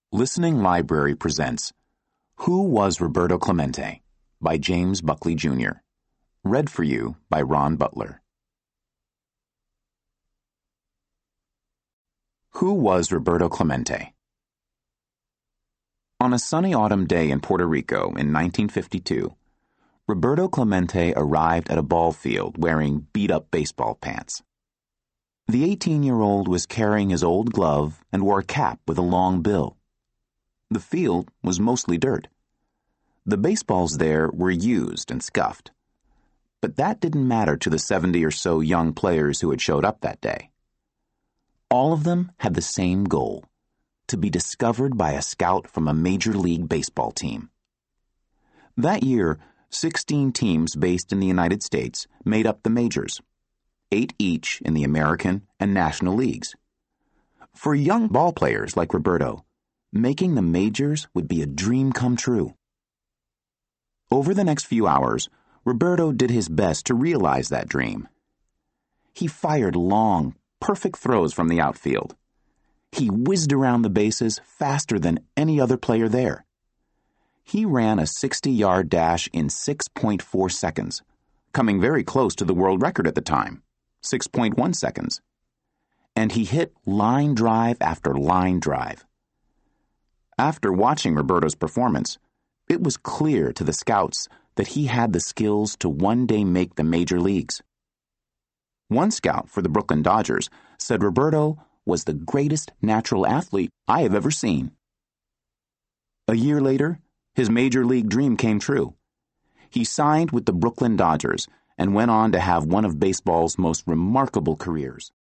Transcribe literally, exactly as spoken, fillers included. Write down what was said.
Listening Library presents Who Was Roberto Clemente? By James Buckley, Junior Read for you by Ron Butler. Who was Roberto Clemente? On a sunny autumn day in Puerto Rico in nineteen fifty-two, Roberto Clemente arrived at a ball field wearing beat-up baseball pants. The eighteen-year-old was carrying his old glove and wore a cap with a long bill. The field was mostly dirt. The baseballs there were used and scuffed. But that didn't matter to the seventy or so young players who had showed up that day. All of them had the same goal: to be discovered by a scout from a Major League Baseball team. That year, sixteen teams based in the United States made up the majors, eight each in the American and National Leagues. For young ball players like Roberto, making the majors would be a dream come true. Over the next few hours, Roberto did his best to realize that dream. He fired long, perfect throws from the outfield. He whizzed around the bases faster than any other player there. He ran a sixty-yard dash in six point four seconds, coming very close to the world record at the time, six point one seconds. And he hit line drive after line drive. After watching Roberto's performance, it was clear to the scouts that he had the skills to one day make the major leagues. One scout for the Brooklyn Dodgers said Roberto was the greatest natural athlete I have ever seen. A year later, his major league dream came true. He signed with the Brooklyn Dodgers and went on to have one of baseball's most remarkable careers.